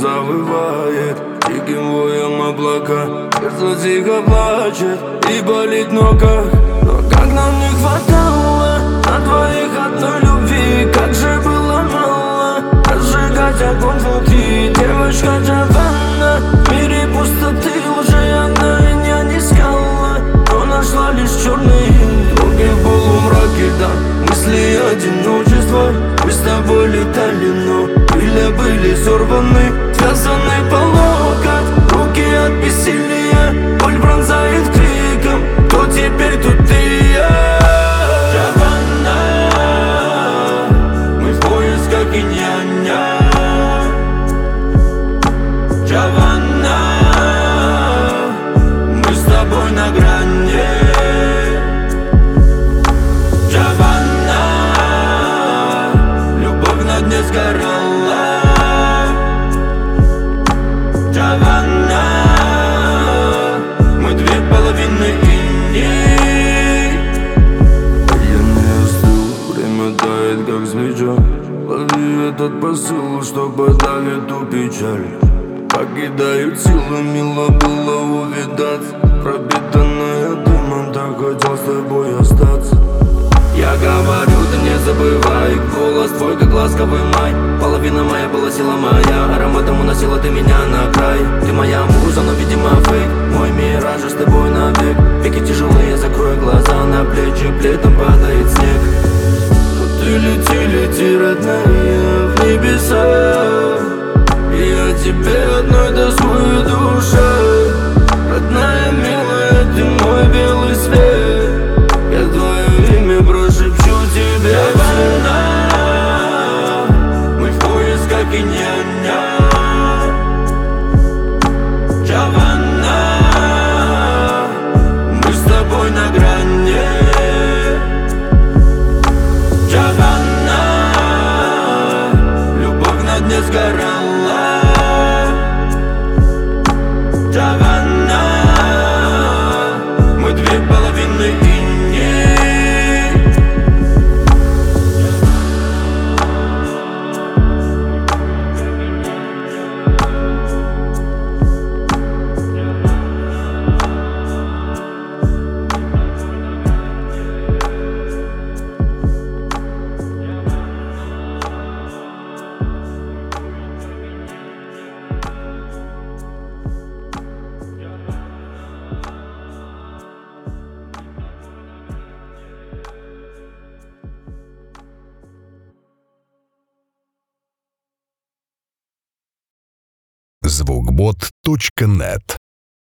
завывает диким воем облака. Сердце тихо плачет и болит в ногах. Но как нам не хватало на двоих одной любви, как же было мало разжигать огонь внутри. Девочка Джованна, в мире пустоты уже она меня не искала, но нашла лишь черные дороги в полумраке, да. Мысли одиночества, мы с тобой летали, но крылья были сорваны, связаны по локоть, руки от бессилия, боль пронзает криком: кто теперь тут ты и я? Джованна, мы в поисках инь-яня. Джованна, мы с тобой на грани. Джованна, любовь на дне сгорала. Джованна, мы две половины иней. Я не остыл, время тает как свеча. Лови этот посыл, что подавит ту печаль. Покидают силы, мило было увидаться. Пропитанная дымом, так хотел с тобой остаться. Я говорю, ты не забывай, голос твой, как ласковый май. Половина моя была сила моя, ароматом уносила ты меня на край. Ты моя муза, но видимо фейк, мой мираж с тобой навек. Веки тяжелые, закрой глаза, на плечи плетом падает снег. Но ты лети, лети, родная, в небеса. Я тебе одной тоскую душа. Родная, милая, ты мой белый свет. Я твое имя прошепчу тебе. Джованна, мы в поисках инь-яня. Джованна, мы с тобой на грани. Джованна, любовь на дне сгорала. Джованна, мы две половины иней. Звукбот.нет